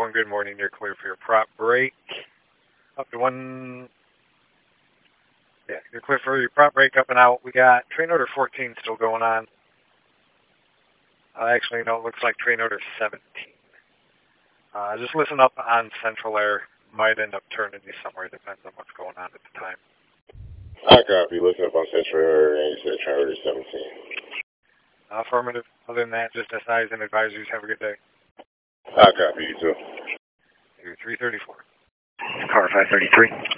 331, good morning. You're clear for your prop break. Up to one. Yeah, you're clear for your prop break up and out. We got train order 14 still going on. Actually, no, it looks like train order 17. Just listen up on Central Air. Might end up turning you somewhere. Depends on what's going on at the time. I copy. Listen up on Central Air, and you said train order 17. Affirmative. Other than that, just SIs and advisories. Have a good day. I copy you too. 334. Car 533.